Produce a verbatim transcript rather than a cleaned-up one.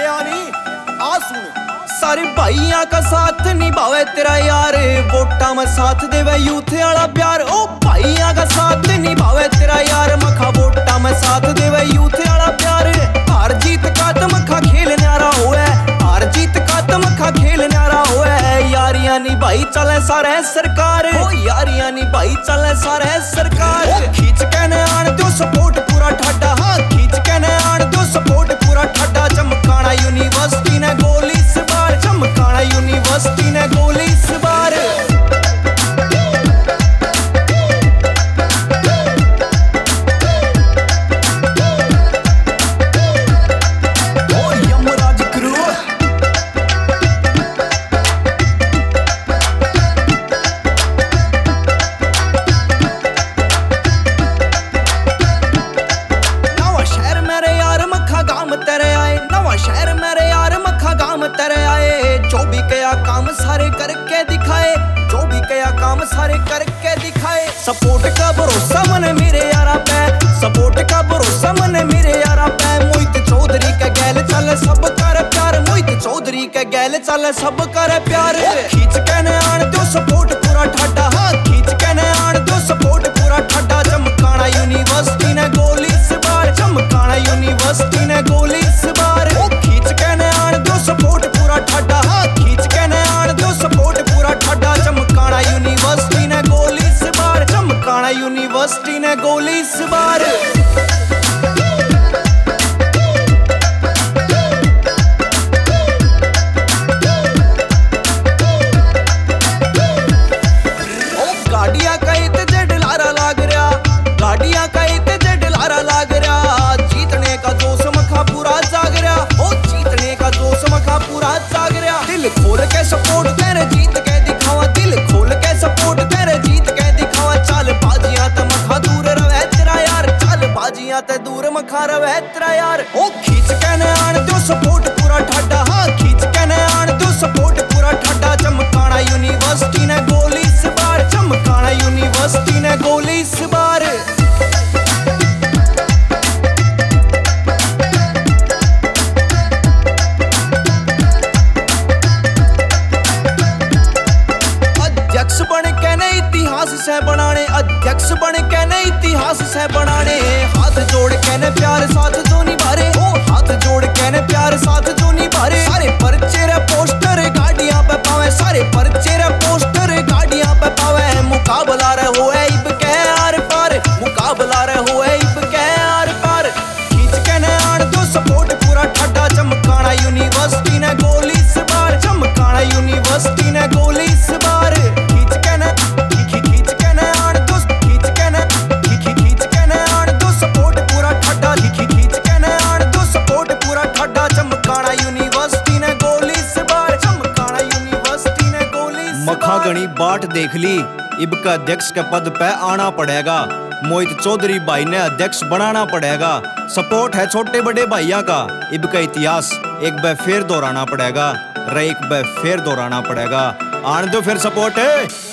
गया नहीं आ सुन। सारे भाइयों का साथ निभावे तेरा यार, वोटा में साथ देवे यूथ वाला प्यार। ओ भाइयों का साथ निभावे तेरा यार, मखा वोटा में साथ देवे यूथ वाला प्यार। हार जीत का तमखा खेल न्यारा होए, हार जीत का तमखा खेल न्यारा होए। यारियां नी भाई चले सारे सरकार, ओ यारियां नी भाई चले सारे सरकार। खींच के न आन दो सपोर्ट पूरा ठाडा, हाँ खींच के न आन दो सपोर्ट पूरा ठाडा। चमकाना यूनिवर्सिटी ने गोल इस बार, चमकाना यूनिवर्सिटी ने गोल इस बार। शहर मेरे यार मखा गाम तेरे आए, जो भी कया काम सारे करके दिखाए, जो भी कया काम सारे करके दिखाए। सपोर्ट का भरोसा मने मेरे यारा पे, सपोर्ट का भरोसा मने मेरे यारा पे। मोहित चौधरी के गैल चले सब कर प्यार, मोहित चौधरी के गैल चले सब कर प्यार। खींच के न आन दो सपोर्ट पूरा ठाडा, हाँ खींच के न आन दो सपोर्ट पूरा ठाडा। चमकाना यूनिवर्सिटी ने गोल इस बार, चमकाना यूनिवर्सिटी ने गोल इस बार। सपोर्ट पूरा ठाडा, हाँ खींच के न आन दो सपोर्ट पूरा ठाडा। चमकाना यूनिवर्सिटी ने गोल इस बार, चमकाना यूनिवर्सिटी ने गोल इस बार। गाड़ियां कहीं ते डलारा लाग रहा, गाड़ियां कहीं ते डलारा लाग रहा। जीतने का जोश मखा पूरा जाग रहा, ओ जीतने का जोश मखा पूरा जाग रहा। दिल खोल के सपोर्ट तेरे जीत के दिखावा, दिल खोल के सपोर्ट तेरे जीत के दिखावा। चाल बाजियां ते मखा दूर रवे तेरा यार, चाल बाजियां ते दूर मखा रवे तेरा यार। ओ खींच के न आन दो सपोर्ट पूरा ठाडा, हाँ खींच के न आन दो सपोर्ट पूरा ठाडा। चमकाना यूनिवर्सिटी ने गोल इस बार, चमकाना यूनिवर्सिटी ने गोल इस बार। अध्यक्ष बन के ने इतिहास से बनाने, अध्यक्ष बन के ने इतिहास से बनाने। हाथ जोड़ के ने प्यार साथ जो निभारे, ओ हाथ जोड़ के ने प्यार साथ जो निभारे। सारे पर्चे रे पोस्टर गाड़ियां पे पावे, सारे पर्चे रे पोस्टर गाड़ियां पे पावे। मुकाबला रे होए इब के आर पार, मुकाबला रे होए इब के आर पार। खींच के न आन दो सपोर्ट पूरा ठाडा। चमकाना यूनिवर्सिटी ने गोल इस बार, चमकाना यूनिवर्सिटी ने गोल इस बार। खींच के न खींच के न आन दो, खींच के न खींच के न आन दो सपोर्ट पूरा ठाडा, खींच के न आन दो सपोर्ट पूरा ठाडा। चमकाना यूनिवर्सिटी ने गोल इस बार, चमकाना यूनिवर्सिटी ने गोल इस बार। मखा गणी बाट देख ली, इब का अध्यक्ष के पद पे आना पड़ेगा। मोहित चौधरी भाई ने अध्यक्ष बनाना पड़ेगा। सपोर्ट है छोटे बड़े भाइयों का, इब का इतिहास एक बार फिर दोहराना पड़ेगा, रे एक बार फिर दोहराना पड़ेगा। आने दो फिर सपोर्ट है।